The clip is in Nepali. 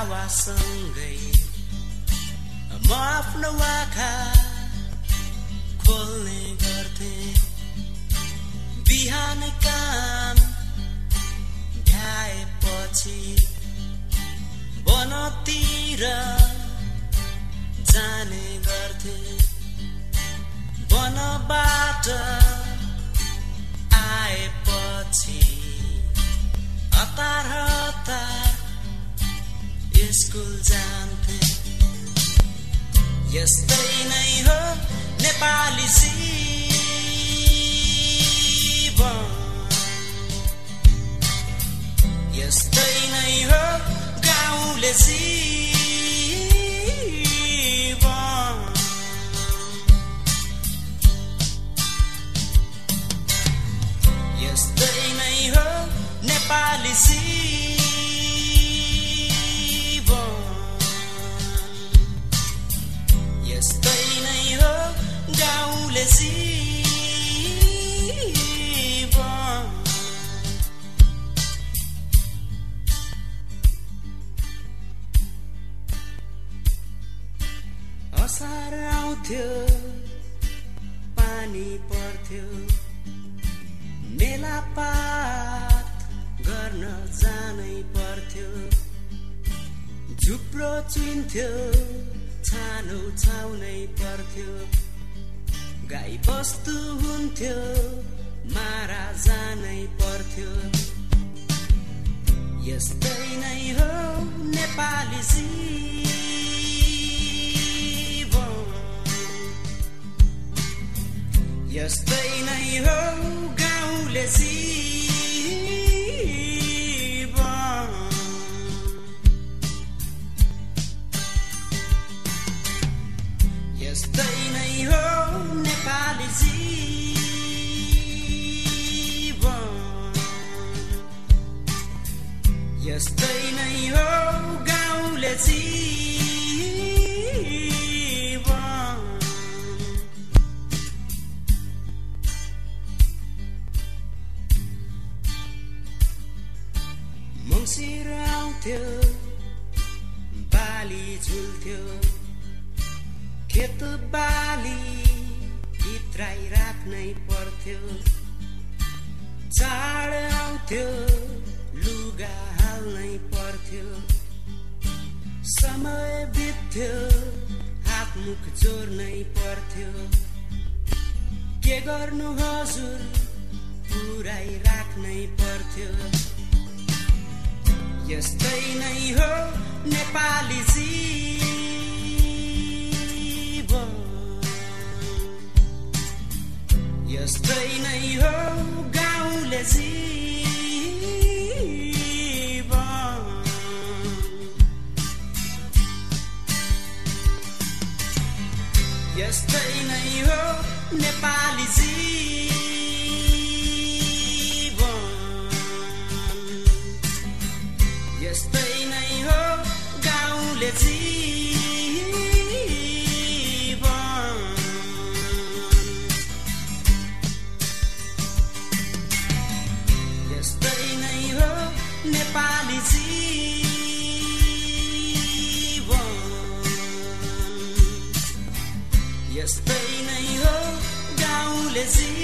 हावासँगै म आफ्नो आँखा खोल्ने गर्थे बिहान काम भ्याएपछि वनतिर जाने गर्थे वनबाट आएपछि हतार हतार स्कुल जान्थे यस्तै नै हो नेपाली जीवन यस्तै नै हो गाउँले जीवन यस्तै नै हो नेपाली जीवन यस्तै नै हो गाउँले जीवन असार आउँथ्यो पानी पर्थ्यो मेलापात गर्न जानै पर्थ्यो झुप्रो चुइन्थ्यो छानो छाउनै पर्थ्यो गाई बस्तु हुन्थ्यो मारा जानै पर्थ्यो यस्तै नै हो नेपाली जीवन यस्तै नै हो गाउँले जीवन यस्तै नै हो नेपाली जीवन यस्तै नै हो गाउँले जीवन मङ्सिर आउँथ्यो बाली झुल्थ्यो खेत बाली भित्राइ राख्नै पर्थ्यो चाड आउँथ्यो लुगा हाल्नै पर्थ्यो समय बित्थ्यो हात मुख जोड्नै पर्थ्यो के गर्नु हजुर पुराइ राख्नै पर्थ्यो यस्तै नै हो नेपाली जीवन यस्तै नै हो गाउँले जीवन यस्तै नै हो नेपाली जीवन यस्तै नै हो गाउँले जीवन यस्तै नै हो नेपाली जीवन यस्तै नै हो गाउँले जीवन